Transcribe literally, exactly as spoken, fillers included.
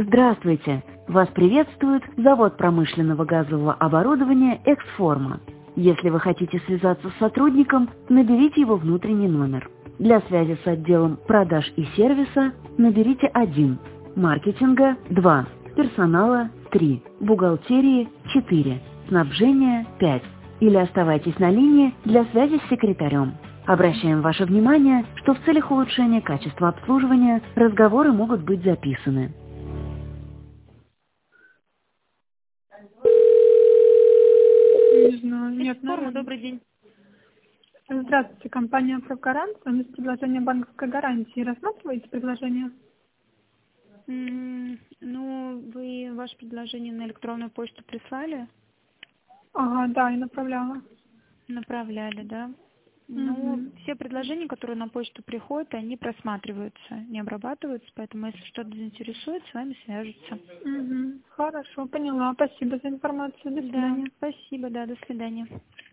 Здравствуйте! Вас приветствует завод промышленного газового оборудования «Эксформа». Если вы хотите связаться с сотрудником, наберите его внутренний номер. Для связи с отделом продаж и сервиса наберите один, маркетинга два, персонала три, бухгалтерии четыре, снабжения пять. Или оставайтесь на линии для связи с секретарем. Обращаем ваше внимание, что в целях улучшения качества обслуживания разговоры могут быть записаны. Не знаю, нет, Форма, наверное. добрый день. Здравствуйте, компания «Прогарант». У нас предложение банковской гарантии. Рассматриваете предложение? М, Ну, вы ваше предложение на электронную почту прислали? Ага, да, я направляла. Направляли, да? Ну, Мгм. все предложения, которые на почту приходят, они просматриваются, не обрабатываются, поэтому если что-то заинтересует, с вами свяжутся. Мгм. Хорошо, поняла. Спасибо за информацию. До Да, свидания. спасибо, да, до свидания.